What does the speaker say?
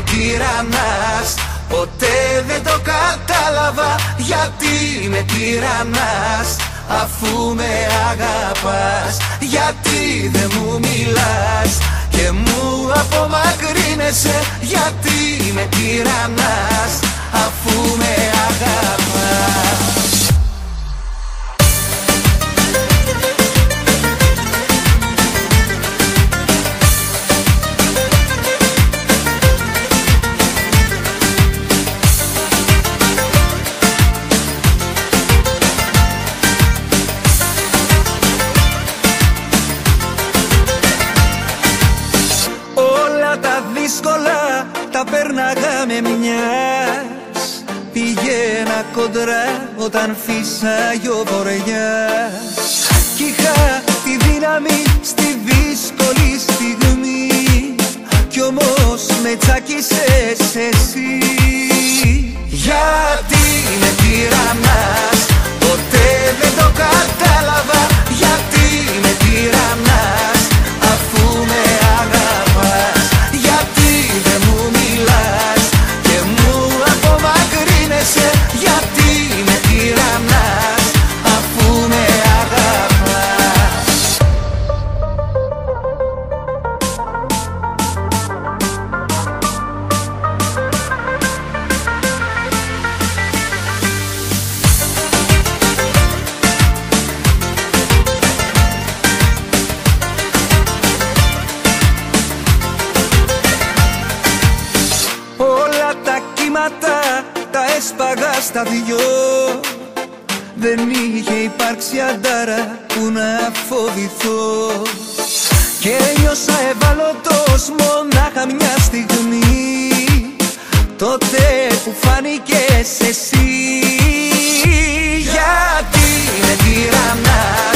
τυραννάς. Ποτέ δεν το κατάλαβα γιατί με τυραννάς. Αφού με αγαπάς, γιατί δεν μου μιλάς και μου απομακρύνεσαι? Γιατί με τυραννάς, αφού με αγαπάς. Δύσκολα τα πέρναγα με μιας. Πηγαίνα κοντρά όταν φύσαγε ο βοριάς. Κι είχα τη δύναμη στη δύσκολη στιγμή. Κι όμως με τσάκισες εσύ. Γιατί με τυραννάς, ποτέ δεν το κατάλαβα. Γιατί με τυραννάς, αφού με αγαπάς. Γιατί δεν μου μιλάς και μου απομακρύνεσαι? Γιατί με τυραννάς, αφού με αγαπάς. Τα έσπαγα στα δυο. Δεν είχε υπάρξει αντάρα που να φοβηθώ. Και νιώσα ευάλωτος μονάχα μια στιγμή. Τότε που φάνηκες εσύ. Γιατί με τυραννάς,